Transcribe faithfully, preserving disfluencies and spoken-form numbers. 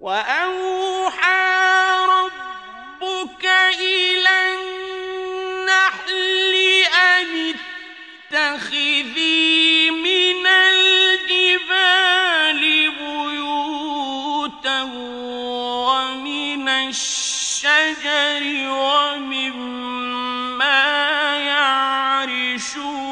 وأوحى ربك إلى النحل أن اتخذي من الجبال بيوتا ومن الشجر ومما يعرشون